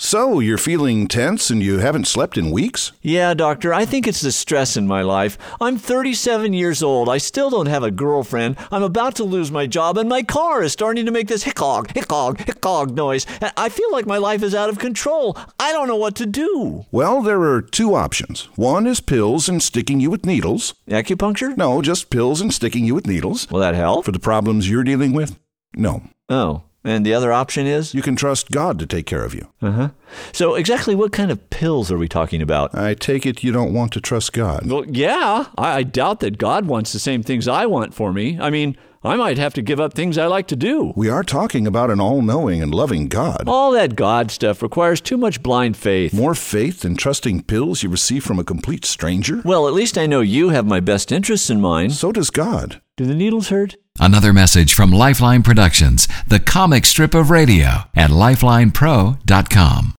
So, you're feeling tense and you haven't slept in weeks? Yeah, doctor, I think it's the stress in my life. I'm 37 years old. I still don't have a girlfriend. I'm about to lose my job, and my car is starting to make this hiccog, hiccog, hiccog noise. I feel like my life is out of control. I don't know what to do. Well, there are two options. One is pills and sticking you with needles. Acupuncture? No, just pills and sticking you with needles. Will that help? For the problems you're dealing with? No. Oh. And the other option is? You can trust God to take care of you. Uh-huh. So exactly what kind of pills are we talking about? I take it you don't want to trust God. Well, yeah. I doubt that God wants the same things I want for me. I mean, I might have to give up things I like to do. We are talking about an all-knowing and loving God. All that God stuff requires too much blind faith. More faith than trusting pills you receive from a complete stranger? Well, at least I know you have my best interests in mind. So does God. Do the needles hurt? Another message from Lifeline Productions, the comic strip of radio, at lifelinepro.com.